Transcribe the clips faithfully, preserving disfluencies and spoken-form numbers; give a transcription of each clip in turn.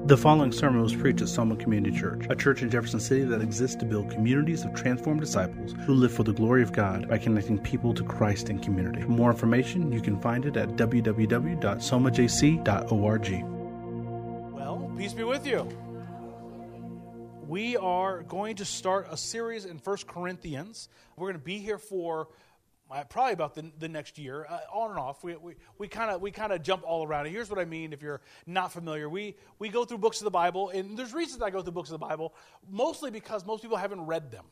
The following sermon was preached at Soma Community Church, a church in Jefferson City that exists to build communities of transformed disciples who live for the glory of God by connecting people to Christ and community. For more information, you can find it at w w w dot soma j c dot org. Well, peace be with you. We are going to start a series in First Corinthians. We're going to be here for Uh, probably about the, the next year, uh, on and off. We we we kind of we kind of jump all around. And here's what I mean. If you're not familiar, we we go through books of the Bible, and there's reasons I go through books of the Bible, mostly because most people haven't read them.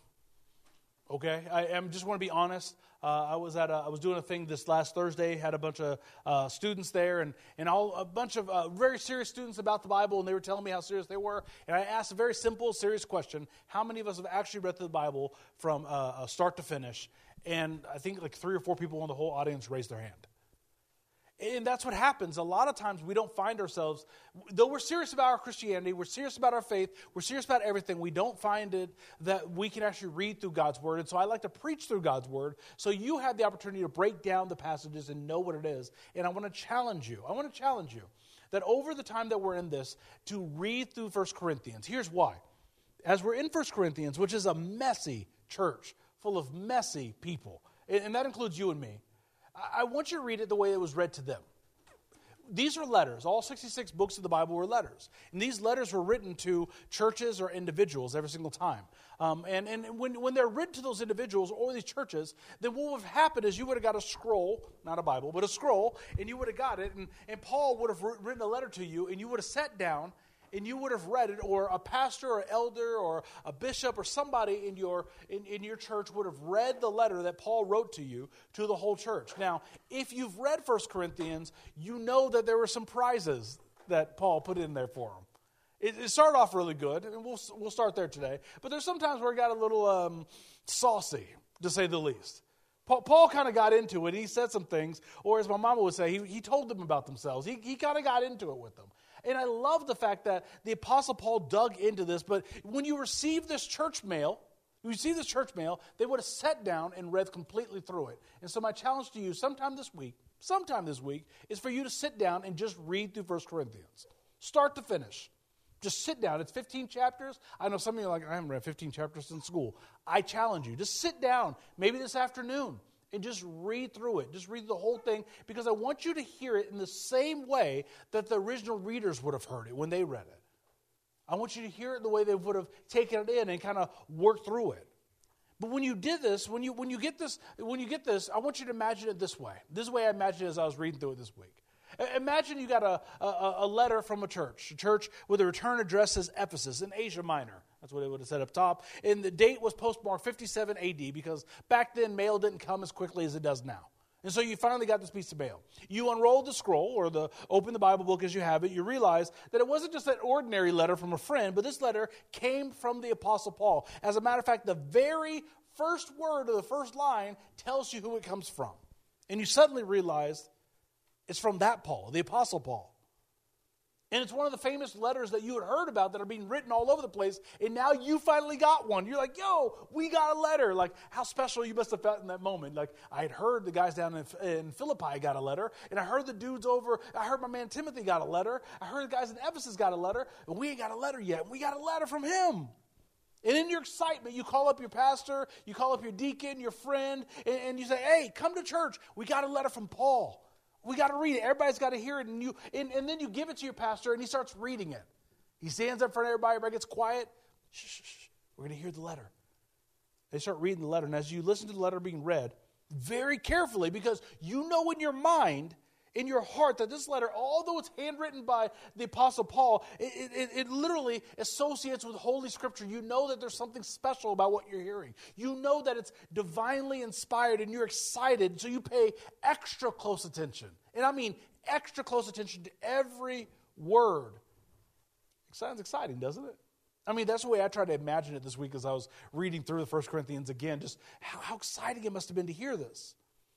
Okay, I am just want to be honest. Uh, I was at a, I was doing a thing this last Thursday. Had a bunch of uh, students there, and and all a bunch of uh, very serious students about the Bible, and they were telling me how serious they were. And I asked a very simple, serious question: how many of us have actually read through the Bible from uh, start to finish? And I think like three or four people in the whole audience raised their hand. And that's what happens. A lot of times we don't find ourselves, though we're serious about our Christianity, we're serious about our faith, we're serious about everything, we don't find it that we can actually read through God's Word. And so I like to preach through God's Word so you have the opportunity to break down the passages and know what it is. And I want to challenge you. I want to challenge you that over the time that we're in this, to read through First Corinthians. Here's why. As we're in First Corinthians, which is a messy church, full of messy people, and that includes you and me, I want you to read it the way it was read to them. These are letters. All sixty-six books of the Bible were letters. And these letters were written to churches or individuals every single time. Um, and and when, when they're written to those individuals or these churches, then what would have happened is you would have got a scroll, not a Bible, but a scroll, and you would have got it, and, and Paul would have written a letter to you, and you would have sat down, and you would have read it, or a pastor or elder or a bishop or somebody in your in, in your church would have read the letter that Paul wrote to you to the whole church. Now, if you've read First Corinthians, you know that there were some prizes that Paul put in there for them. It, it started off really good, and we'll we'll start there today. But there's sometimes where it got a little um, saucy, to say the least. Paul, Paul kind of got into it. He said some things, or as my mama would say, he, he told them about themselves. He, he kind of got into it with them. And I love the fact that the Apostle Paul dug into this. But when you receive this church mail, you receive this church mail, they would have sat down and read completely through it. And so my challenge to you sometime this week, sometime this week, is for you to sit down and just read through First Corinthians. Start to finish. Just sit down. It's fifteen chapters. I know some of you are like, I haven't read fifteen chapters in school. I challenge you. Just sit down, maybe this afternoon, and just read through it. Just read the whole thing, because I want you to hear it in the same way that the original readers would have heard it when they read it. I want you to hear it the way they would have taken it in and kind of worked through it. But when you did this, when you when you get this, when you get this, I want you to imagine it this way. This is the way I imagined it as I was reading through it this week. Imagine you got a, a, a letter from a church, a church with a return address as Ephesus in Asia Minor. That's what it would have said up top. And the date was postmarked fifty-seven A D because back then mail didn't come as quickly as it does now. And so you finally got this piece of mail. You unrolled the scroll or the open the Bible book as you have it. You realize that it wasn't just an ordinary letter from a friend, but this letter came from the Apostle Paul. As a matter of fact, the very first word of the first line tells you who it comes from. And you suddenly realize it's from that Paul, the Apostle Paul. And it's one of the famous letters that you had heard about that are being written all over the place. And now you finally got one. You're like, yo, we got a letter. Like, how special you must have felt in that moment. Like, I had heard the guys down in, in Philippi got a letter. And I heard the dudes over, I heard my man Timothy got a letter. I heard the guys in Ephesus got a letter. And we ain't got a letter yet. And we got a letter from him. And in your excitement, you call up your pastor, you call up your deacon, your friend, and, and you say, hey, come to church. We got a letter from Paul. We got to read it. Everybody's got to hear it. And you, and, and then you give it to your pastor, and he starts reading it. He stands up in front of everybody. Everybody gets quiet. Shh, shh, shh. We're going to hear the letter. They start reading the letter. And as you listen to the letter being read, very carefully, because you know in your mind, in your heart, that this letter, although it's handwritten by the Apostle Paul, it, it, it literally associates with Holy Scripture. You know that there's something special about what you're hearing. You know that it's divinely inspired and you're excited, so you pay extra close attention. And I mean extra close attention to every word. It sounds exciting, doesn't it? I mean, that's the way I tried to imagine it this week as I was reading through the First Corinthians again, just how, how exciting it must have been to hear this.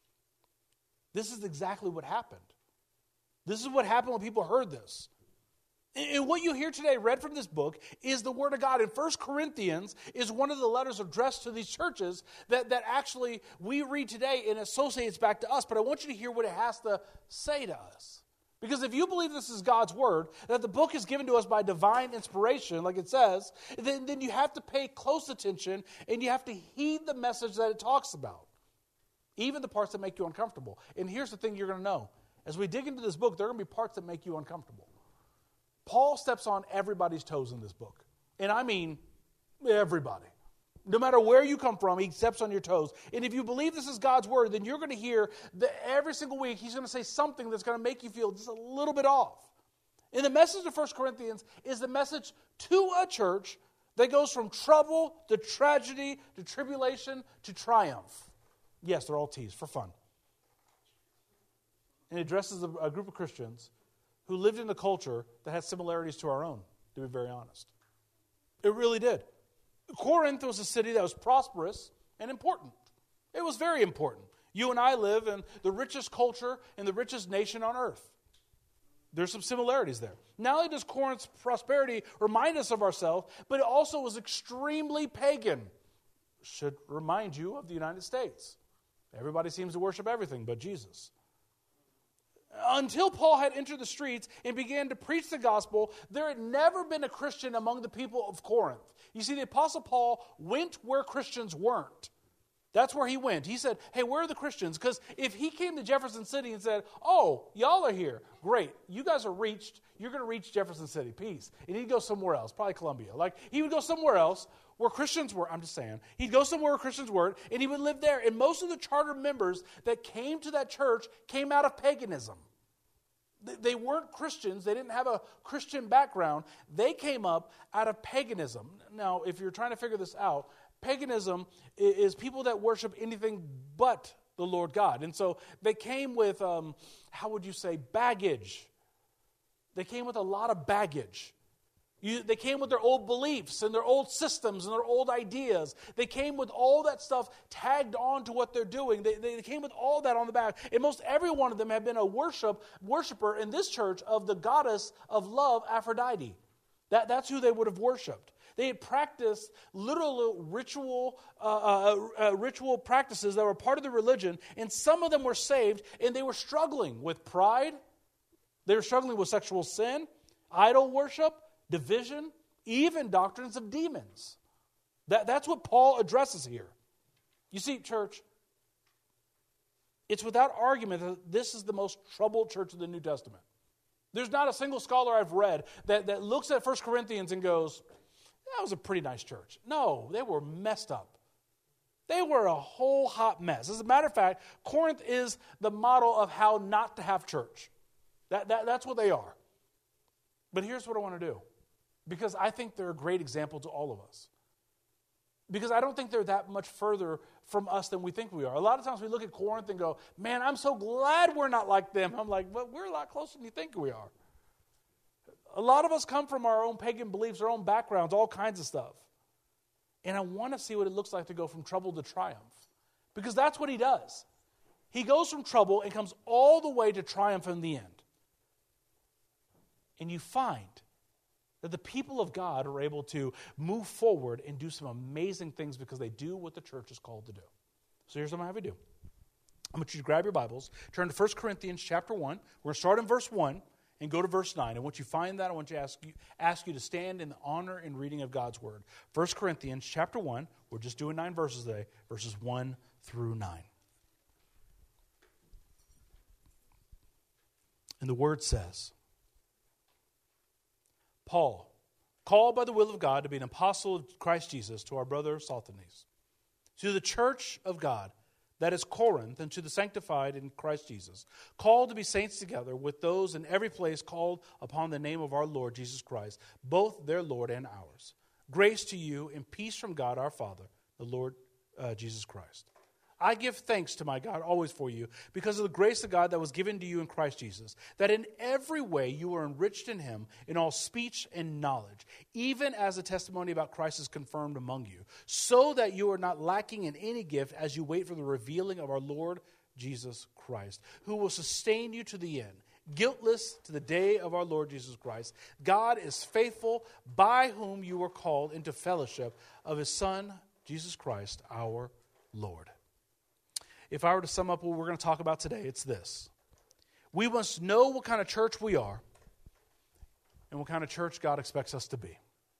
This is exactly what happened. This is what happened when people heard this. And what you hear today read from this book is the Word of God. And First Corinthians is one of the letters addressed to these churches that, that actually we read today and associates back to us. But I want you to hear what it has to say to us. Because if you believe this is God's word, that the book is given to us by divine inspiration, like it says, then, then you have to pay close attention and you have to heed the message that it talks about. Even the parts that make you uncomfortable. And here's the thing you're going to know. As we dig into this book, there are going to be parts that make you uncomfortable. Paul steps on everybody's toes in this book. And I mean everybody. No matter where you come from, he steps on your toes. And if you believe this is God's word, then you're going to hear that every single week he's going to say something that's going to make you feel just a little bit off. And the message of First Corinthians is the message to a church that goes from trouble to tragedy to tribulation to triumph. Yes, they're all T's for fun. And it addresses a, a group of Christians who lived in a culture that had similarities to our own, to be very honest. It really did. Corinth was a city that was prosperous and important. It was very important. You and I live in the richest culture and the richest nation on earth. There's some similarities there. Not only does Corinth's prosperity remind us of ourselves, but it also was extremely pagan. Should remind you of the United States. Everybody seems to worship everything but Jesus. Until Paul had entered the streets and began to preach the gospel, there had never been a Christian among the people of Corinth. You see, the Apostle Paul went where Christians weren't. That's where he went. He said, hey, where are the Christians? Because if he came to Jefferson City and said, oh, y'all are here. Great. You guys are reached. You're going to reach Jefferson City. Peace. And he'd go somewhere else, probably Columbia. Like, he would go somewhere else where Christians were. I'm just saying. He'd go somewhere where Christians weren't, and he would live there. And most of the charter members that came to that church came out of paganism. They weren't Christians. They didn't have a Christian background. They came up out of paganism. Now, if you're trying to figure this out, paganism is people that worship anything but the Lord God. And so they came with, um, how would you say, baggage. They came with a lot of baggage. You, they came with their old beliefs and their old systems and their old ideas. They came with all that stuff tagged on to what they're doing. They, they came with all that on the back. And most every one of them have been a worship worshiper in this church of the goddess of love, Aphrodite. That, that's who they would have worshipped. They had practiced literal ritual, uh, uh, uh, ritual practices that were part of the religion, and some of them were saved, and they were struggling with pride. They were struggling with sexual sin, idol worship, division, even doctrines of demons. That, that's what Paul addresses here. You see, church, it's without argument that this is the most troubled church of the New Testament. There's not a single scholar I've read that, that looks at First Corinthians and goes, that was a pretty nice church. No, they were messed up. They were a whole hot mess. As a matter of fact, Corinth is the model of how not to have church. That, that, that's what they are. But here's what I want to do. Because I think they're a great example to all of us. Because I don't think they're that much further from us than we think we are. A lot of times we look at Corinth and go, man, I'm so glad we're not like them. I'm like, but we're a lot closer than you think we are. A lot of us come from our own pagan beliefs, our own backgrounds, all kinds of stuff. And I want to see what it looks like to go from trouble to triumph. Because that's what he does. He goes from trouble and comes all the way to triumph in the end. And you find that the people of God are able to move forward and do some amazing things because they do what the church is called to do. So here's what I'm going to have you do. I want you to grab your Bibles, turn to First Corinthians chapter one. We're going to start in verse one and go to verse nine. And once you find that, I want to ask you, ask you to stand in the honor and reading of God's word. First Corinthians chapter one, we're just doing nine verses today, verses one through nine. And the word says, Paul, called by the will of God to be an apostle of Christ Jesus, to our brother Sosthenes, to the church of God that is Corinth, and to the sanctified in Christ Jesus, called to be saints together with those in every place called upon the name of our Lord Jesus Christ, both their Lord and ours. Grace to you and peace from God our Father, the Lord uh, Jesus Christ. I give thanks to my God always for you because of the grace of God that was given to you in Christ Jesus, that in every way you are enriched in him in all speech and knowledge, even as the testimony about Christ is confirmed among you, so that you are not lacking in any gift as you wait for the revealing of our Lord Jesus Christ, who will sustain you to the end, guiltless to the day of our Lord Jesus Christ. God is faithful, by whom you were called into fellowship of his Son, Jesus Christ, our Lord. If I were to sum up what we're going to talk about today, it's this. We must know what kind of church we are and what kind of church God expects us to be.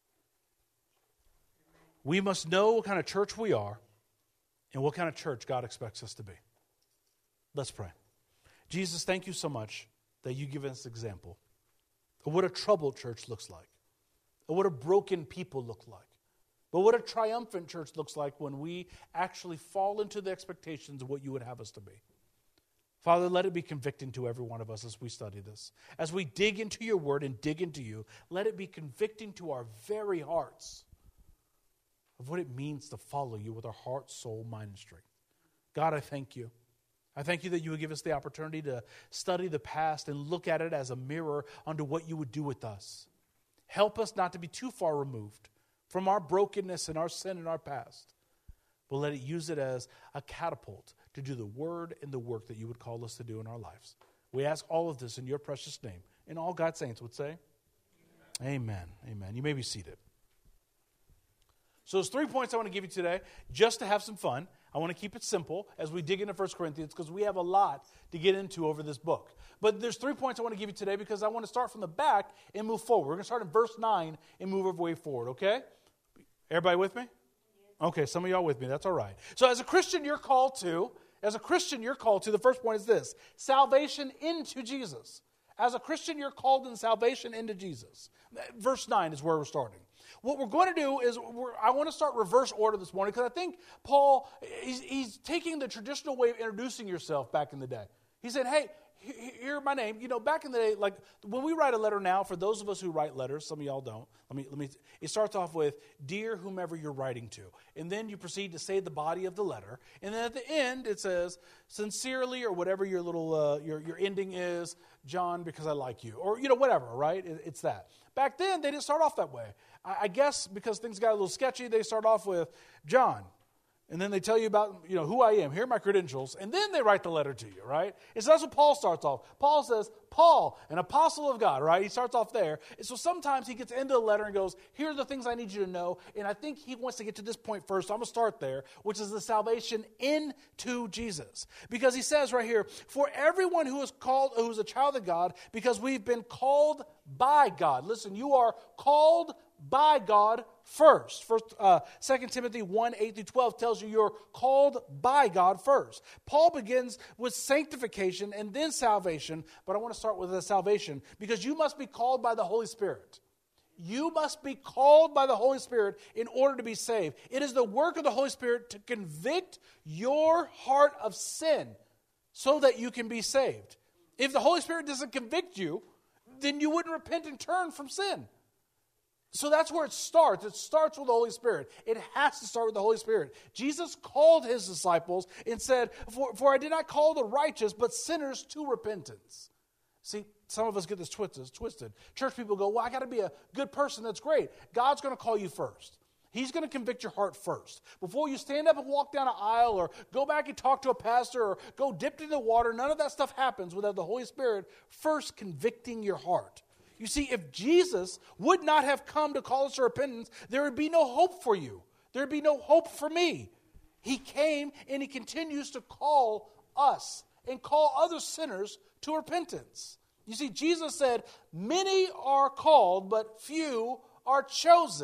We must know what kind of church we are and what kind of church God expects us to be. Let's pray. Jesus, thank you so much that you give us an example of what a troubled church looks like, of what a broken people look like, but what a triumphant church looks like when we actually fall into the expectations of what you would have us to be. Father, let it be convicting to every one of us as we study this. As we dig into your word and dig into you, let it be convicting to our very hearts of what it means to follow you with our heart, soul, mind, and strength. God, I thank you. I thank you that you would give us the opportunity to study the past and look at it as a mirror unto what you would do with us. Help us not to be too far removed from our brokenness and our sin and our past, but let it use it as a catapult to do the word and the work that you would call us to do in our lives. We ask all of this in your precious name. And all God's saints would say, Amen. Amen. Amen. You may be seated. So there's three points I want to give you today just to have some fun. I want to keep it simple as we dig into First Corinthians because we have a lot to get into over this book. But there's three points I want to give you today because I want to start from the back and move forward. We're going to start in verse nine and move our way forward, okay? Everybody with me? Okay, some of y'all with me. That's all right. So as a Christian, you're called to, as a Christian, you're called to, the first point is this, salvation into Jesus. As a Christian, you're called in salvation into Jesus. Verse nine is where we're starting. What we're going to do is, we're, I want to start reverse order this morning because I think Paul, he's, he's taking the traditional way of introducing yourself back in the day. He said, hey, hear my name. You know, back in the day, like when we write a letter now, for those of us who write letters, some of y'all don't. Let me, let me. It starts off with, dear whomever you're writing to. And then you proceed to say the body of the letter. And then at the end, it says, sincerely, or whatever your little, uh, your, your ending is, John, because I like you. Or, you know, whatever, right? It, it's that. Back then, they didn't start off that way. I, I guess because things got a little sketchy, they start off with, John. And then they tell you about, you know, who I am. Here are my credentials. And then they write the letter to you, right? And so that's what Paul starts off. Paul says, Paul, an apostle of God, right? He starts off there. And so sometimes he gets into the letter and goes, here are the things I need you to know. And I think he wants to get to this point first. So I'm going to start there, which is the salvation into Jesus. Because he says right here, for everyone who is called, who is a child of God, because we've been called by God. Listen, you are called by God first. First, uh, Second Timothy one, eight through twelve tells you you're called by God first. Paul begins with sanctification and then salvation, but I want to start with the salvation because you must be called by the Holy Spirit. You must be called by the Holy Spirit in order to be saved. It is the work of the Holy Spirit to convict your heart of sin so that you can be saved. If the Holy Spirit doesn't convict you, then you wouldn't repent and turn from sin. So that's where it starts. It starts with the Holy Spirit. It has to start with the Holy Spirit. Jesus called his disciples and said, for, for I did not call the righteous, but sinners to repentance. See, some of us get this twisted. twisted. Church people go, well, I got to be a good person. That's great. God's going to call you first. He's going to convict your heart first. Before you stand up and walk down an aisle or go back and talk to a pastor or go dip into the water, none of that stuff happens without the Holy Spirit first convicting your heart. You see, if Jesus would not have come to call us to repentance, there would be no hope for you. There would be no hope for me. He came and he continues to call us and call other sinners to repentance. You see, Jesus said, many are called, but few are chosen.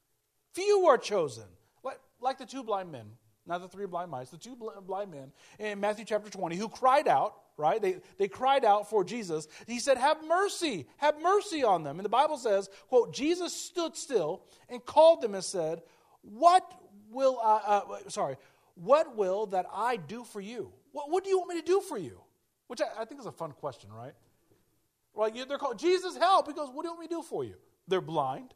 Few are chosen. Like, like the two blind men, not the three blind mice, the two blind men in Matthew chapter twenty who cried out, right? They, they cried out for Jesus. He said, have mercy, have mercy on them. And the Bible says, quote, Jesus stood still and called them and said, what will I, uh, sorry, what will that I do for you? What, what do you want me to do for you? Which I, I think is a fun question, right? Like they're called, Jesus, help. He goes, what do you want me to do for you? They're blind.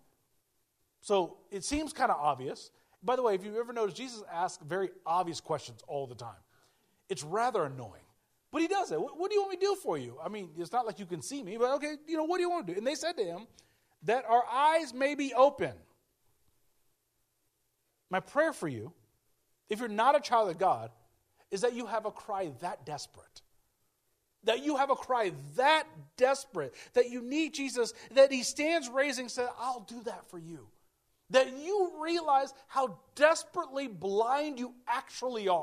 So it seems kind of obvious. By the way, if you've ever noticed, Jesus asks very obvious questions all the time. It's rather annoying. But he does it. What, what do you want me to do for you? I mean, it's not like you can see me, but okay, you know, what do you want to do? And they said to him, that our eyes may be open. My prayer for you, if you're not a child of God, is that you have a cry that desperate. That you have a cry that desperate, that you need Jesus, that he stands raising and says, I'll do that for you. That you realize how desperately blind you actually are.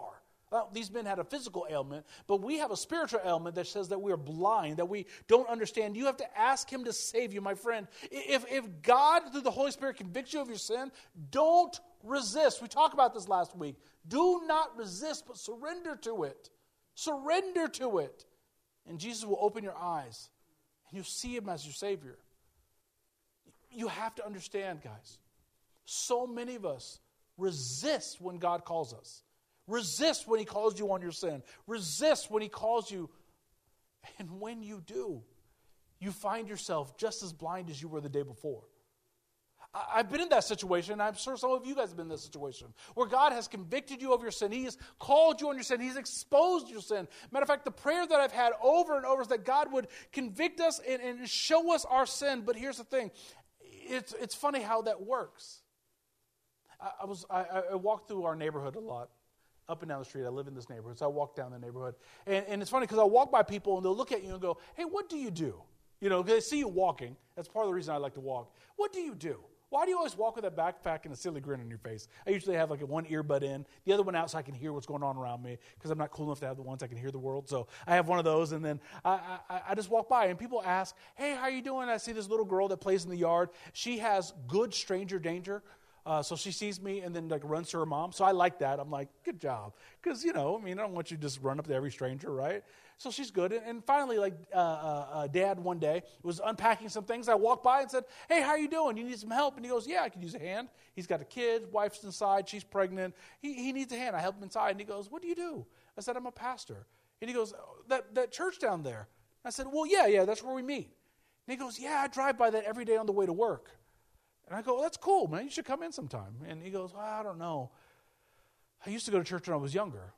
Well, these men had a physical ailment, but we have a spiritual ailment that says that we are blind, that we don't understand. You have to ask him to save you, my friend. If, if God, through the Holy Spirit, convicts you of your sin, don't resist. We talked about this last week. Do not resist, but surrender to it. Surrender to it. And Jesus will open your eyes, and you'll see him as your Savior. You have to understand, guys. So many of us resist when God calls us. Resist when he calls you on your sin. Resist when he calls you. And when you do, you find yourself just as blind as you were the day before. I've been in that situation, and I'm sure some of you guys have been in this situation, where God has convicted you of your sin. He has called you on your sin. He's exposed your sin. Matter of fact, the prayer that I've had over and over is that God would convict us and, and show us our sin. But here's the thing. It's, it's funny how that works. I, I was I, I walked through our neighborhood a lot. Up and down the street. I live in this neighborhood, so I walk down the neighborhood. And, and it's funny because I walk by people, and they'll look at you and go, hey, what do you do? You know, they see you walking. That's part of the reason I like to walk. What do you do? Why do you always walk with a backpack and a silly grin on your face? I usually have like a one earbud in, the other one out so I can hear what's going on around me, because I'm not cool enough to have the ones I can hear the world. So I have one of those, and then I, I, I just walk by, and people ask, hey, how you doing? I see this little girl that plays in the yard. She has good stranger danger. Uh, so she sees me and then like runs to her mom. So I like that. I'm like, good job. Because, you know, I mean, I don't want you to just run up to every stranger, right? So she's good. And, and finally, like, uh, uh, uh, Dad one day was unpacking some things. I walked by and said, hey, how you doing? You need some help? And he goes, yeah, I could use a hand. He's got a kid. Wife's inside. She's pregnant. He, he needs a hand. I help him inside. And he goes, what do you do? I said, I'm a pastor. And he goes, oh, that, that church down there. I said, well, yeah, yeah, that's where we meet. And he goes, yeah, I drive by that every day on the way to work. And I go, well, that's cool, man. You should come in sometime. And he goes, well, I don't know. I used to go to church when I was younger.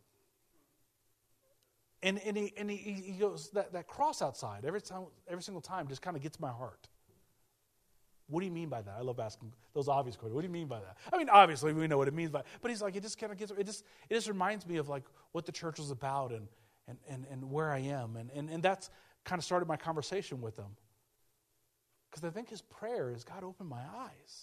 And and he and he, he goes, that, that cross outside every time, every single time just kind of gets my heart. What do you mean by that? I love asking those obvious questions. What do you mean by that? I mean, obviously we know what it means by, but he's like, it just kind of gets, it just it just reminds me of like what the church was about and and and, and where I am, and, and and that's kind of started my conversation with him. Because I think his prayer is, God, open my eyes.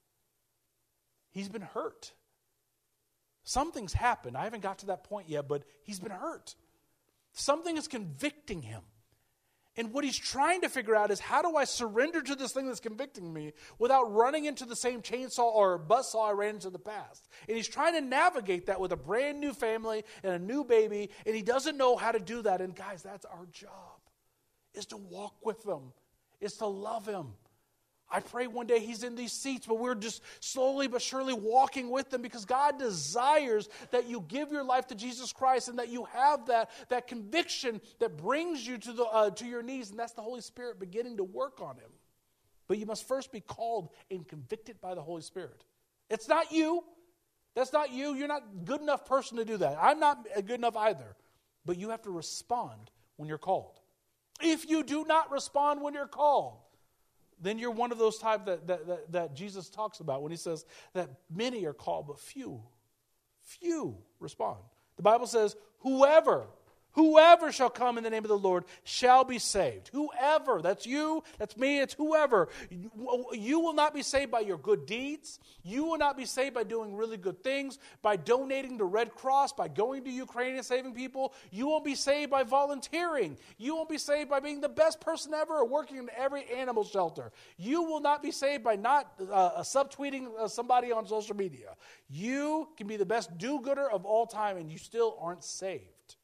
He's been hurt. Something's happened. I haven't got to that point yet, but he's been hurt. Something is convicting him. And what he's trying to figure out is, how do I surrender to this thing that's convicting me without running into the same chainsaw or buzzsaw I ran into in the past? And he's trying to navigate that with a brand new family and a new baby, and he doesn't know how to do that. And guys, that's our job, is to walk with them. Is to love him. I pray one day he's in these seats, but we're just slowly but surely walking with him, because God desires that you give your life to Jesus Christ and that you have that, that conviction that brings you to, the, uh, to your knees, and that's the Holy Spirit beginning to work on him. But you must first be called and convicted by the Holy Spirit. It's not you. That's not you. You're not a good enough person to do that. I'm not good enough either. But you have to respond when you're called. If you do not respond when you're called, then you're one of those types that, that, that, that Jesus talks about when he says that many are called, but few, few respond. The Bible says, whoever, whoever shall come in the name of the Lord shall be saved. Whoever, that's you, that's me, it's whoever. You will not be saved by your good deeds. You will not be saved by doing really good things, by donating to Red Cross, by going to Ukraine and saving people. You won't be saved by volunteering. You won't be saved by being the best person ever or working in every animal shelter. You will not be saved by not uh, subtweeting uh, somebody on social media. You can be the best do-gooder of all time, and you still aren't saved.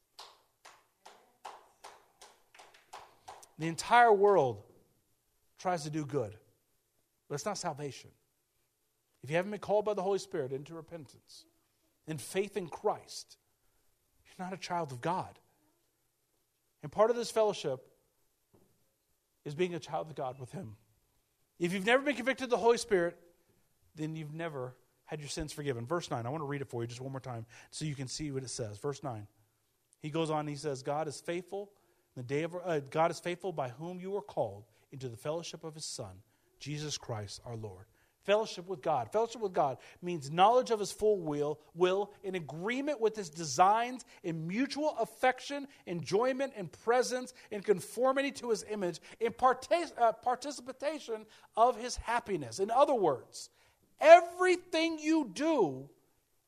The entire world tries to do good, but it's not salvation. If you haven't been called by the Holy Spirit into repentance and faith in Christ, you're not a child of God. And part of this fellowship is being a child of God with him. If you've never been convicted of the Holy Spirit, then you've never had your sins forgiven. Verse nine, I want to read it for you just one more time so you can see what it says. Verse nine, he goes on and he says, God is faithful. The day of uh, God is faithful, by whom you were called into the fellowship of his Son, Jesus Christ our Lord. Fellowship with God. Fellowship with God means knowledge of his full will, will in agreement with his designs, in mutual affection, enjoyment, and presence, in conformity to his image, in partic- uh, participation of his happiness. In other words, everything you do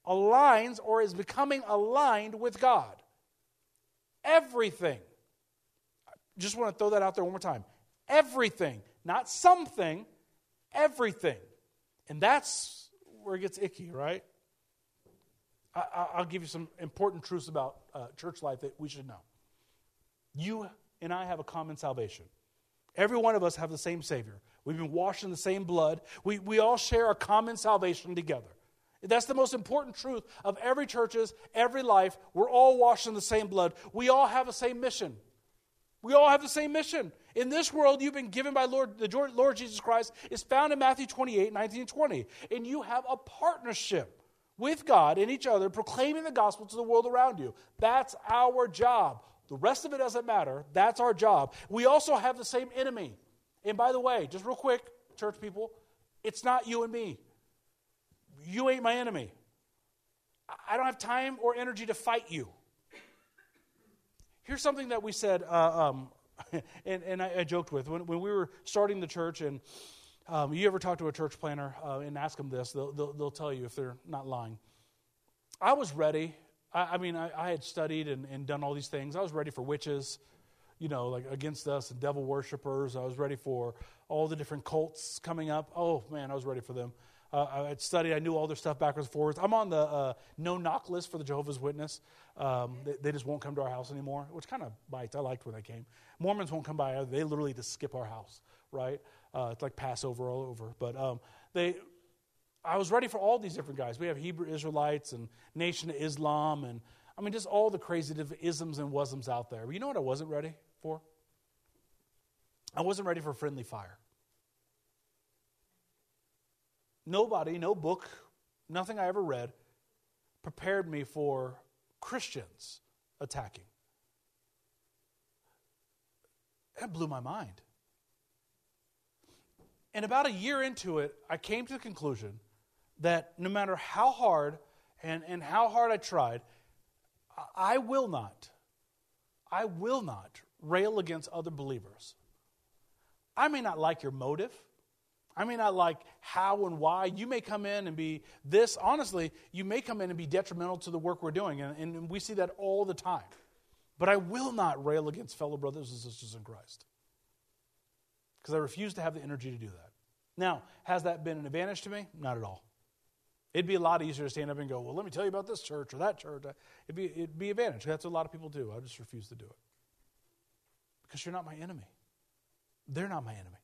aligns or is becoming aligned with God. Everything. Just want to throw that out there one more time. Everything. Not something. Everything. And that's where it gets icky, right? I, I'll give you some important truths about uh, church life that we should know. You and I have a common salvation. Every one of us have the same Savior. We've been washed in the same blood. We, we all share a common salvation together. That's the most important truth of every church's, every life. We're all washed in the same blood. We all have the same mission. We all have the same mission. In this world, you've been given by Lord, the Lord Jesus Christ is found in Matthew twenty-eight, nineteen and twenty. And you have a partnership with God and each other, proclaiming the gospel to the world around you. That's our job. The rest of it doesn't matter. That's our job. We also have the same enemy. And by the way, just real quick, church people, it's not you and me. You ain't my enemy. I don't have time or energy to fight you. Here's something that we said, uh, um, and, and I, I joked with. When, when we were starting the church, and um, you ever talk to a church planner uh, and ask them this, they'll, they'll, they'll tell you if they're not lying. I was ready. I, I mean, I, I had studied and, and done all these things. I was ready for witches, you know, like against us, and devil worshipers. I was ready for all the different cults coming up. Oh, man, I was ready for them. Uh, I had studied. I knew all their stuff backwards and forwards. I'm on the uh, no-knock list for the Jehovah's Witness. Um, they, they just won't come to our house anymore, which kind of bites. I liked when they came. Mormons won't come by. They literally just skip our house, right? Uh, it's like Passover all over. But um, they, I was ready for all these different guys. We have Hebrew Israelites and Nation of Islam, and I mean, just all the crazy isms and wasms out there. But you know what I wasn't ready for? I wasn't ready for friendly fire. Nobody, no book, nothing I ever read prepared me for Christians attacking. That blew my mind. And about a year into it, I came to the conclusion that no matter how hard and, and how hard I tried, I will not, I will not rail against other believers. I may not like your motive. I may not like how and why. You may come in and be this. Honestly, you may come in and be detrimental to the work we're doing. And, and we see that all the time. But I will not rail against fellow brothers and sisters in Christ. Because I refuse to have the energy to do that. Now, has that been an advantage to me? Not at all. It'd be a lot easier to stand up and go, well, let me tell you about this church or that church. It'd be, it'd be an advantage. That's what a lot of people do. I just refuse to do it. Because you're not my enemy. They're not my enemy.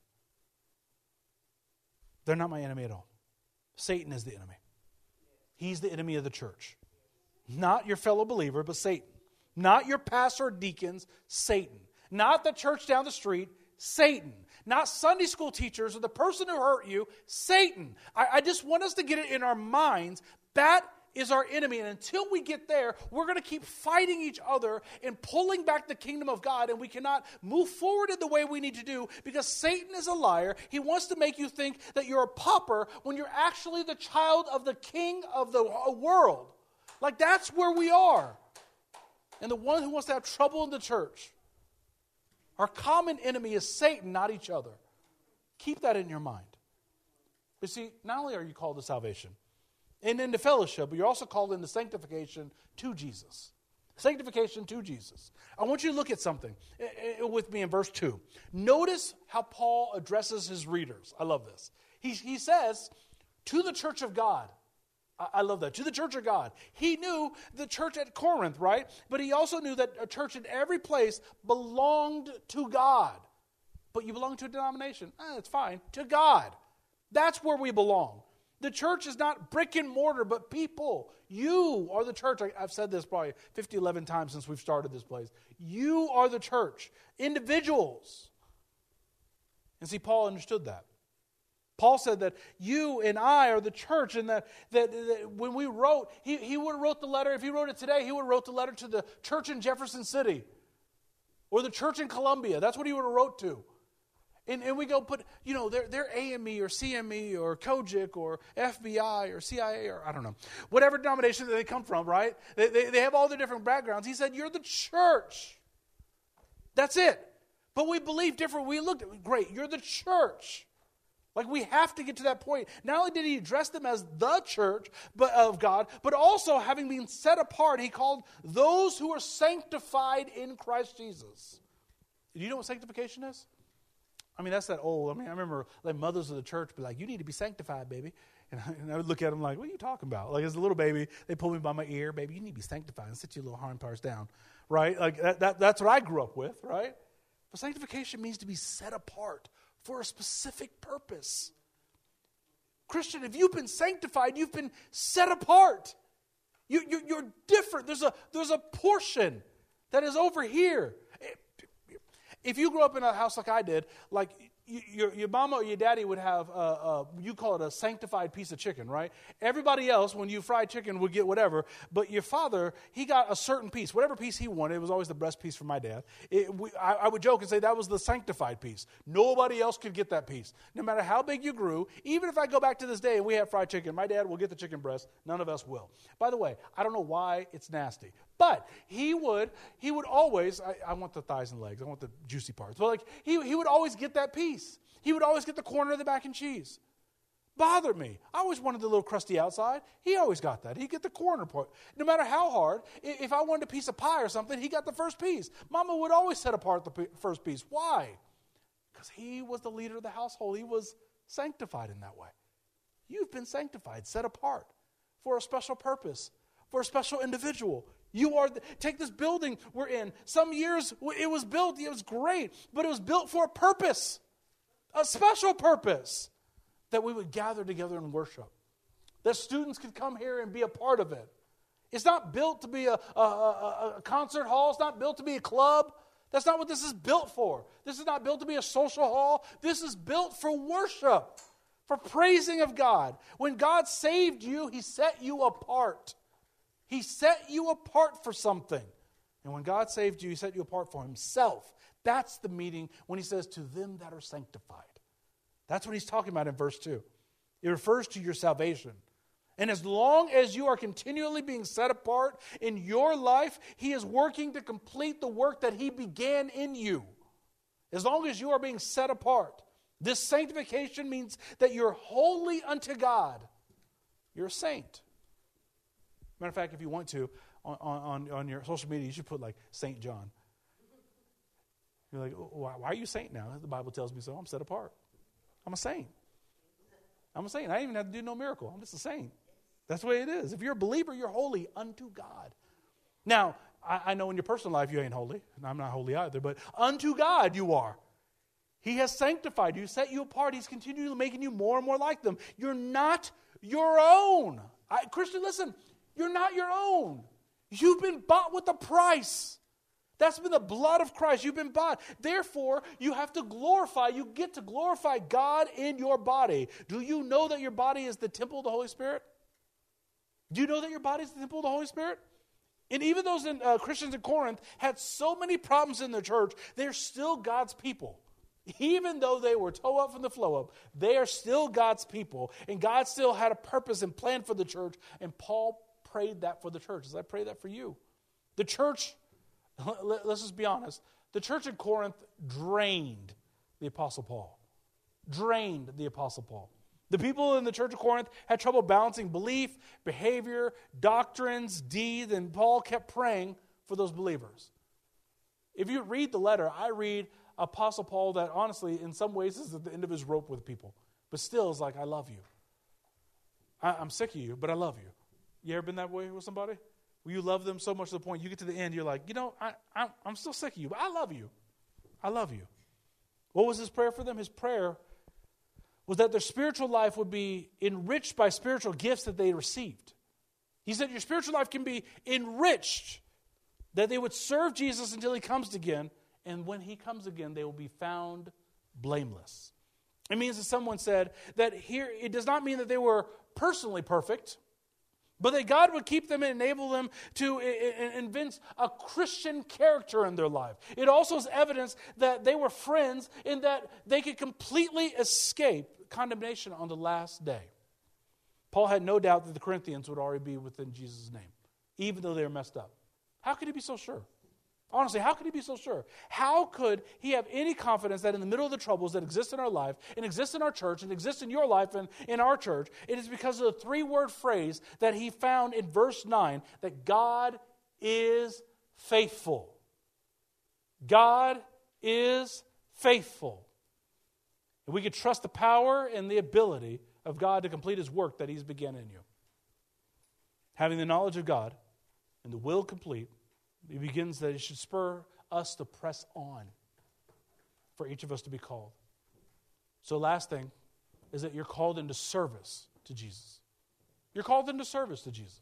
They're not my enemy at all. Satan is the enemy. He's the enemy of the church. Not your fellow believer, but Satan. Not your pastor or deacons, Satan. Not the church down the street, Satan. Not Sunday school teachers or the person who hurt you, Satan. I, I just want us to get it in our minds. That is our enemy. And until we get there, we're going to keep fighting each other and pulling back the kingdom of God. And we cannot move forward in the way we need to do because Satan is a liar. He wants to make you think that you're a pauper when you're actually the child of the king of the world. Like that's where we are. And the one who wants to have trouble in the church. Our common enemy is Satan, not each other. Keep that in your mind. You see, not only are you called to salvation, and into fellowship, but you're also called into sanctification to Jesus. Sanctification to Jesus. I want you to look at something with me in verse two. Notice how Paul addresses his readers. I love this. He, he says, to the church of God. I, I love that. To the church of God. He knew the church at Corinth, right? But he also knew that a church in every place belonged to God. But you belong to a denomination. Eh, it's fine. To God. That's where we belong. The church is not brick and mortar, but people. You are the church. I, I've said this probably fifty, eleven times since we've started this place. You are the church. Individuals. And see, Paul understood that. Paul said that you and I are the church, and that, that, that when we wrote, he, he would have wrote the letter, if he wrote it today, he would have wrote the letter to the church in Jefferson City or the church in Columbia. That's what he would have wrote to. And, and we go put, you know, they're, they're A M E or C M E or Kojic or F B I or C I A or I don't know. Whatever denomination that they come from, right? They, they, they have all their different backgrounds. He said, you're the church. That's it. But we believe different. We looked at, great, you're the church. Like, we have to get to that point. Not only did he address them as the church but, of God, but also having been set apart, he called those who are sanctified in Christ Jesus. Do you know what sanctification is? I mean, that's that old, I mean, I remember like mothers of the church be like, you need to be sanctified, baby. And I, and I would look at them like, what are you talking about? Like, as a little baby, they pull me by my ear, baby, you need to be sanctified and sit your little hind parts down, right? Like, that, that, that's what I grew up with, right? But sanctification means to be set apart for a specific purpose. Christian, if you've been sanctified, you've been set apart. You, you, you're different. There's a, there's a portion that is over here. If you grew up in a house like I did, like your, your mama or your daddy would have, a, a, you call it a sanctified piece of chicken, right? Everybody else, when you fried chicken, would get whatever. But your father, he got a certain piece. Whatever piece he wanted, it was always the best piece for my dad. It, we, I, I would joke and say that was the sanctified piece. Nobody else could get that piece. No matter how big you grew, even if I go back to this day and we have fried chicken, my dad will get the chicken breast. None of us will. By the way, I don't know why it's nasty. But he would, he would always, I, I want the thighs and legs, I want the juicy parts. But like, he, he would always get that piece. He would always get the corner of the mac and cheese. Bothered me. I always wanted the little crusty outside. He always got that. He'd get the corner part. No matter how hard, if I wanted a piece of pie or something, he got the first piece. Mama would always set apart the p- first piece. Why? Because he was the leader of the household. He was sanctified in that way. You've been sanctified, set apart for a special purpose, for a special individual. You are, the, take this building we're in. Some years it was built, it was great, but it was built for a purpose, a special purpose, that we would gather together and worship. That students could come here and be a part of it. It's not built to be a, a, a, a concert hall. It's not built to be a club. That's not what this is built for. This is not built to be a social hall. This is built for worship, for praising of God. When God saved you, He set you apart. He set you apart for something. And when God saved you, He set you apart for Himself. That's the meaning when He says, to them that are sanctified. That's what He's talking about in verse two. It refers to your salvation. And as long as you are continually being set apart in your life, He is working to complete the work that He began in you. As long as you are being set apart. This sanctification means that you're holy unto God. You're a saint. Matter of fact, if you want to, on, on, on your social media, you should put like Saint John. You're like, why, why are you saint now? The Bible tells me so. I'm set apart. I'm a saint. I'm a saint. I didn't even have to do no miracle. I'm just a saint. That's the way it is. If you're a believer, you're holy unto God. Now, I, I know in your personal life you ain't holy, and I'm not holy either, but unto God you are. He has sanctified you, set you apart. He's continually making you more and more like them. You're not your own. I, Christian, listen. You're not your own. You've been bought with a price. That's been the blood of Christ. You've been bought. Therefore, you have to glorify. You get to glorify God in your body. Do you know that your body is the temple of the Holy Spirit? Do you know that your body is the temple of the Holy Spirit? And even those in, uh, Christians in Corinth had so many problems in their church, they're still God's people. Even though they were toe up from the flow up, they are still God's people. And God still had a purpose and plan for the church. And Paul prayed that for the church, as I pray that for you. The church, let's just be honest, the church in Corinth drained the Apostle Paul. Drained the Apostle Paul. The people in the church of Corinth had trouble balancing belief, behavior, doctrines, deeds, and Paul kept praying for those believers. If you read the letter, I read Apostle Paul that honestly, in some ways, is at the end of his rope with people. But still is like, I love you. I, I'm sick of you, but I love you. You ever been that way with somebody? Where you love them so much to the point you get to the end, you're like, you know, I, I, I'm still sick of you, but I love you. I love you. What was his prayer for them? His prayer was that their spiritual life would be enriched by spiritual gifts that they received. He said your spiritual life can be enriched, that they would serve Jesus until He comes again, and when He comes again, they will be found blameless. It means that someone said that here, it does not mean that they were personally perfect, but that God would keep them and enable them to invent a Christian character in their life. It also is evidence that they were friends in that they could completely escape condemnation on the last day. Paul had no doubt that the Corinthians would already be within Jesus' name, even though they were messed up. How could he be so sure? Honestly, how could he be so sure? How could he have any confidence that in the middle of the troubles that exist in our life, and exist in our church, and exist in your life and in our church, it is because of the three-word phrase that he found in verse nine, that God is faithful. God is faithful. And we can trust the power and the ability of God to complete his work that he's begun in you. Having the knowledge of God and the will complete, it begins that it should spur us to press on for each of us to be called. So last thing is that you're called into service to Jesus. You're called into service to Jesus.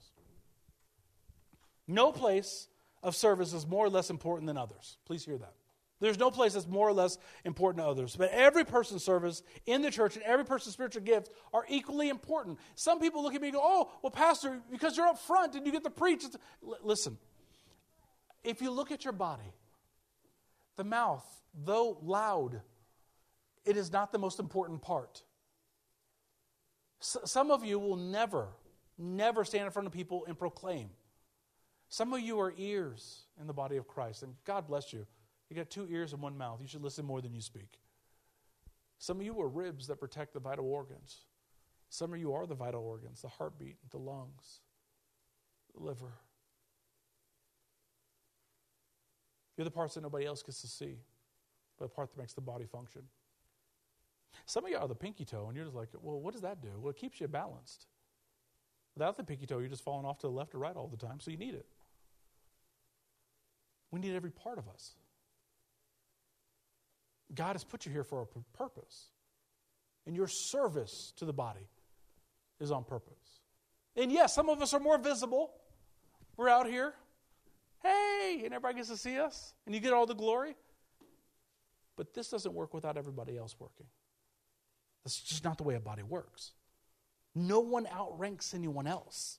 No place of service is more or less important than others. Please hear that. There's no place that's more or less important to others. But every person's service in the church and every person's spiritual gift are equally important. Some people look at me and go, oh, well, Pastor, because you're up front and you get to preach. L- listen, if you look at your body, the mouth, though loud, it is not the most important part. S- some of you will never, never stand in front of people and proclaim. Some of you are ears in the body of Christ, and God bless you. You got two ears and one mouth. You should listen more than you speak. Some of you are ribs that protect the vital organs. Some of you are the vital organs, the heartbeat, the lungs, the liver. You're the parts that nobody else gets to see, but the part that makes the body function. Some of you are the pinky toe, and you're just like, well, what does that do? Well, it keeps you balanced. Without the pinky toe, you're just falling off to the left or right all the time, so you need it. We need every part of us. God has put you here for a purpose. And your service to the body is on purpose. And yes, some of us are more visible. We're out here. Hey, and everybody gets to see us. And you get all the glory. But this doesn't work without everybody else working. That's just not the way a body works. No one outranks anyone else.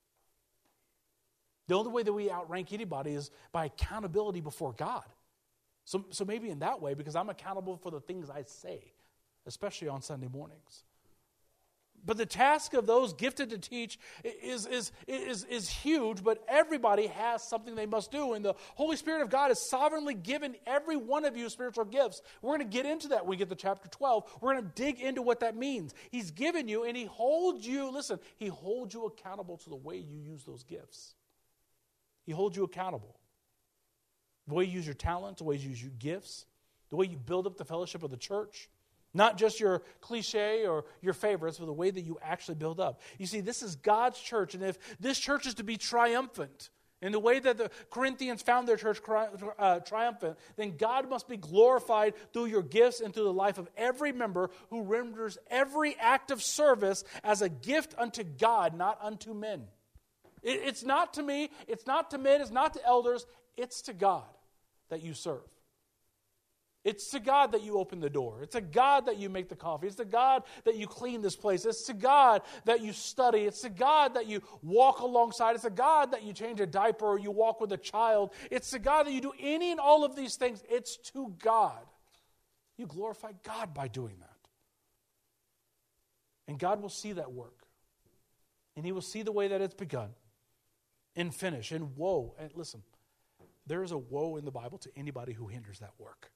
The only way that we outrank anybody is by accountability before God. So, so maybe in that way, because I'm accountable for the things I say, especially on Sunday mornings. But the task of those gifted to teach is, is, is, is huge, but everybody has something they must do. And the Holy Spirit of God has sovereignly given every one of you spiritual gifts. We're going to get into that when we get to chapter twelve. We're going to dig into what that means. He's given you, and he holds you, listen, he holds you accountable to the way you use those gifts. He holds you accountable. The way you use your talents, the way you use your gifts, the way you build up the fellowship of the church. Not just your cliche or your favorites, but the way that you actually build up. You see, this is God's church, and if this church is to be triumphant in the way that the Corinthians found their church uh, triumphant, then God must be glorified through your gifts and through the life of every member who renders every act of service as a gift unto God, not unto men. It, it's not to me, it's not to men, it's not to elders, it's to God that you serve. It's to God that you open the door. It's to God that you make the coffee. It's to God that you clean this place. It's to God that you study. It's to God that you walk alongside. It's to God that you change a diaper or you walk with a child. It's to God that you do any and all of these things. It's to God. You glorify God by doing that. And God will see that work. And he will see the way that it's begun and finish. And woe, and listen, there is a woe in the Bible to anybody who hinders that work.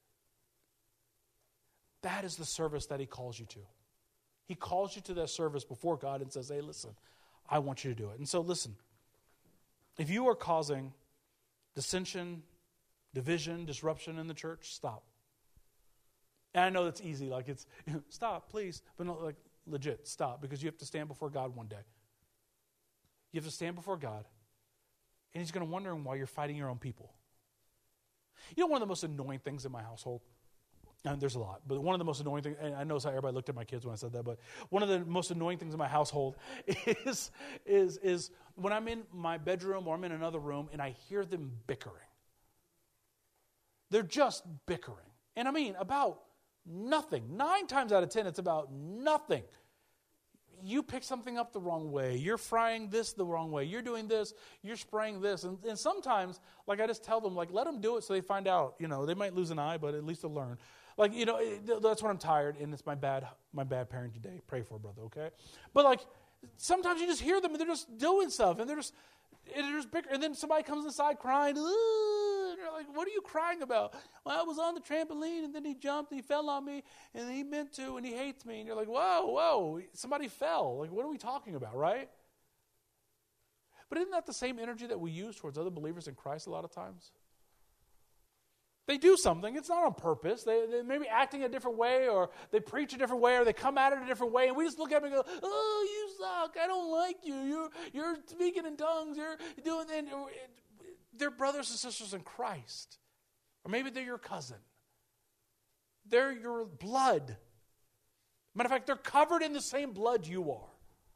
That is the service that he calls you to. He calls you to that service before God and says, hey, listen, I want you to do it. And so listen, if you are causing dissension, division, disruption in the church, stop. And I know that's easy, like it's, stop, please. But no, like legit, stop, because you have to stand before God one day. You have to stand before God, and he's going to wonder why you're fighting your own people. You know one of the most annoying things in my household? And there's a lot, but one of the most annoying things, and I know how everybody looked at my kids when I said that, but one of the most annoying things in my household is, is, is when I'm in my bedroom or I'm in another room and I hear them bickering. They're just bickering. And I mean, about nothing. Nine times out of ten, it's about nothing. You pick something up the wrong way. You're frying this the wrong way. You're doing this. You're spraying this. And, and sometimes, like I just tell them, like, let them do it so they find out. You know, they might lose an eye, but at least they'll learn. Like, you know, it, that's when I'm tired, and it's my bad my bad parenting day. Pray for a brother, okay? But, like, sometimes you just hear them, and they're just doing stuff, and they're just, And there's bicker, and then somebody comes inside crying. Ooh, and you're like, what are you crying about? Well, I was on the trampoline, and then he jumped, and he fell on me, and he meant to, and he hates me. And you're like, whoa, whoa, somebody fell. Like, what are we talking about, right? But isn't that the same energy that we use towards other believers in Christ a lot of times? They do something. It's not on purpose. They, they may be acting a different way, or they preach a different way, or they come at it a different way, and we just look at them and go, oh, you suck. I don't like you. You're, you're speaking in tongues. You're doing and they're brothers and sisters in Christ. Or maybe they're your cousin. They're your blood. Matter of fact, they're covered in the same blood you are.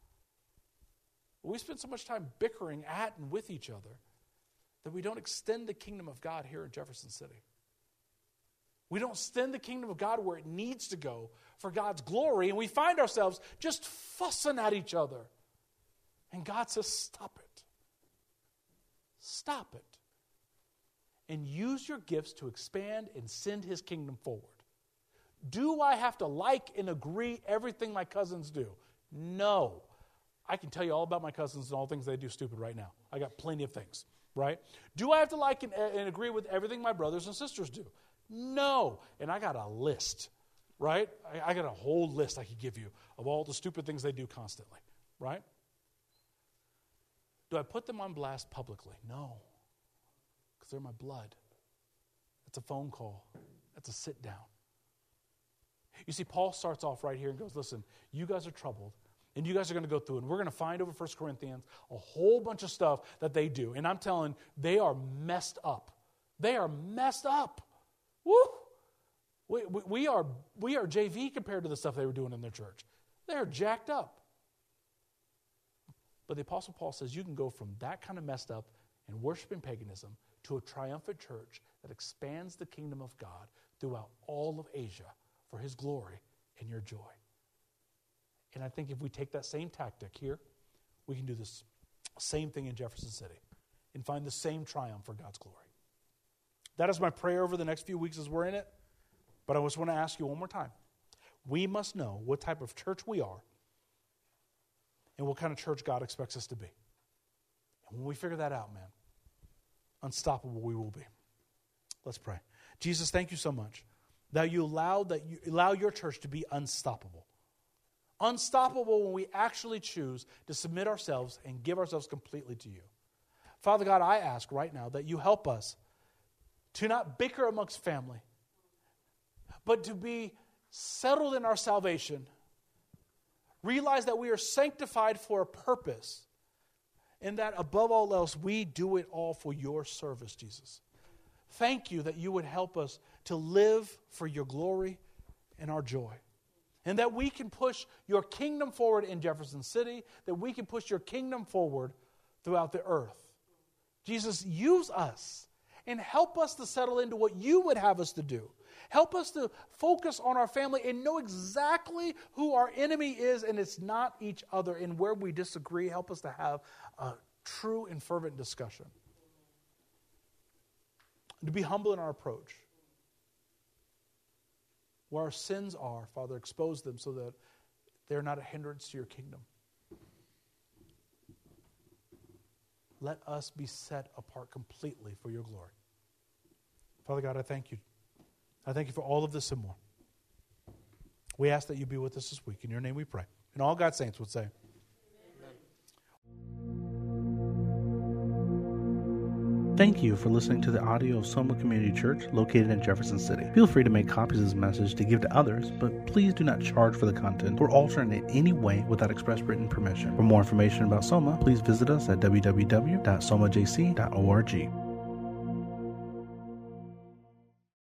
We spend so much time bickering at and with each other that we don't extend the kingdom of God here in Jefferson City. We don't extend the kingdom of God where it needs to go for God's glory, and we find ourselves just fussing at each other. And God says, stop it. Stop it. And use your gifts to expand and send his kingdom forward. Do I have to like and agree everything my cousins do? No. I can tell you all about my cousins and all things they do stupid right now. I got plenty of things, right? Do I have to like and, and agree with everything my brothers and sisters do? No. And I got a list, right? I, I got a whole list I could give you of all the stupid things they do constantly, right? Do I put them on blast publicly? No. Because they're my blood. That's a phone call. That's a sit down. You see, Paul starts off right here and goes, listen, you guys are troubled. And you guys are going to go through, and we're going to find over First Corinthians a whole bunch of stuff that they do. And I'm telling, they are messed up. They are messed up. Woo! We, we, we are we are J V compared to the stuff they were doing in their church. They're jacked up. But the Apostle Paul says you can go from that kind of messed up and worshiping paganism to a triumphant church that expands the kingdom of God throughout all of Asia for his glory and your joy. And I think if we take that same tactic here, we can do this same thing in Jefferson City and find the same triumph for God's glory. That is my prayer over the next few weeks as we're in it. But I just want to ask you one more time. We must know what type of church we are and what kind of church God expects us to be. And when we figure that out, man, unstoppable we will be. Let's pray. Jesus, thank you so much that you allow that you allow your church to be unstoppable. Unstoppable when we actually choose to submit ourselves and give ourselves completely to you. Father God, I ask right now that you help us to not bicker amongst family, but to be settled in our salvation. Realize that we are sanctified for a purpose, and that above all else, we do it all for your service, Jesus. Thank you that you would help us to live for your glory and our joy. And that we can push your kingdom forward in Jefferson City, that we can push your kingdom forward throughout the earth. Jesus, use us and help us to settle into what you would have us to do. Help us to focus on our family and know exactly who our enemy is, and it's not each other. And where we disagree, help us to have a true and fervent discussion. To be humble in our approach. Where our sins are, Father, expose them so that they're not a hindrance to your kingdom. Let us be set apart completely for your glory. Father God, I thank you. I thank you for all of this and more. We ask that you be with us this week. In your name we pray. And all God's saints would say, Thank you for listening to the audio of Soma Community Church located in Jefferson City. Feel free to make copies of this message to give to others, but please do not charge for the content or alter it in any way without express written permission. For more information about Soma, please visit us at w w w dot soma j c dot org.